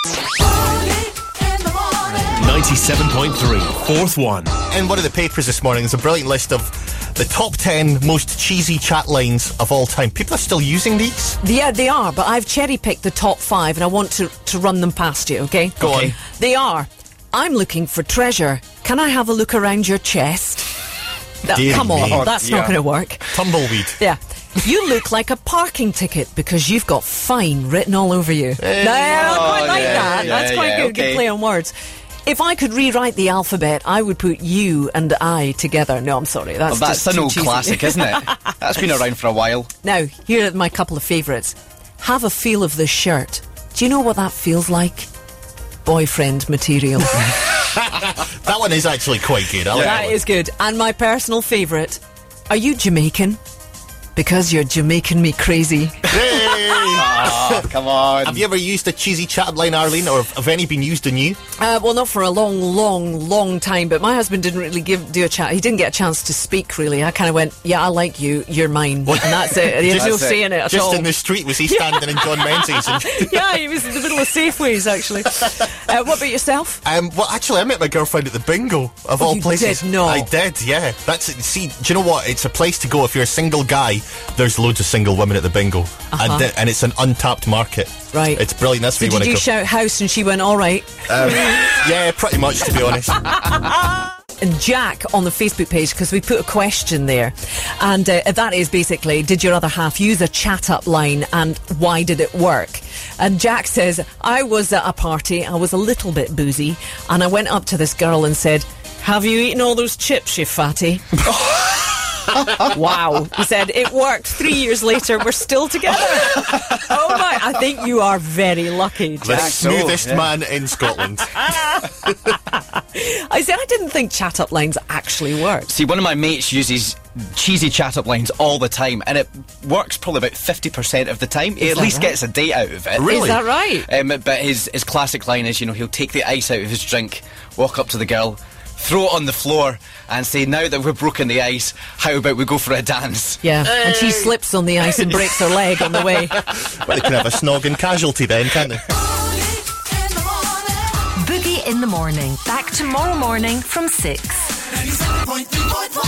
97.3, fourth one. In one of the papers this morning, there's a brilliant list of the top 10 most cheesy chat lines of all time. People are still using these? Yeah, they are, but I've cherry-picked the top 5 and I want to run them past you, okay? Go on. They are, I'm looking for treasure. Can I have a look around your chest? Come on, that's not going to work. Tumbleweed. Yeah. You look like a parking ticket because you've got fine written all over you. I quite like that. That's quite good. Good play on words. If I could rewrite the alphabet, I would put you and I together. No, I'm sorry. That's an old classic, isn't it? That's been around for a while. Now, here are my couple of favourites. Have a feel of this shirt. Do you know what that feels like? Boyfriend material. That one is actually quite good. That is good. And my personal favourite. Are you Jamaican? Because you're Jamaican me crazy. Oh, come on. Have you ever used a cheesy chat line, Arlene, or have any been used on you? Well, not for a long time, but my husband didn't really do a chat. He didn't get a chance to speak, really. I kind of went, yeah, I like you, you're mine. What? And that's it. There's no saying it at all. Just in the street, was he standing in John Menzies? Yeah, he was in the middle of Safeways, actually. What about yourself? Well, actually, I met my girlfriend at the bingo, of all places. Did? No. I did, yeah. See, do you know what? It's a place to go if you're a single guy. There's loads of single women at the bingo. And it's an untapped market. Right. It's brilliant. That's where you want to go. Did you shout house and she went, all right? Yeah, pretty much, to be honest. And Jack on the Facebook page, because we put a question there, and that is basically, did your other half use a chat-up line and why did it work? And Jack says, I was at a party, I was a little bit boozy, and I went up to this girl and said, have you eaten all those chips, you fatty? Wow. He said, it worked. 3 years later, we're still together. Oh my, I think you are very lucky, Jack. The smoothest man in Scotland. I didn't think chat-up lines actually worked. See, one of my mates uses cheesy chat-up lines all the time, and it works probably about 50% of the time. He at least gets a date out of it. Really? Is that right? But his classic line is, he'll take the ice out of his drink, walk up to the girl, throw it on the floor and say, now that we've broken the ice, how about we go for a dance? Yeah, and she slips on the ice and breaks her leg on the way. Well, they can have a snogging casualty then, can't they? Boogie in the Morning. Back tomorrow morning from 6.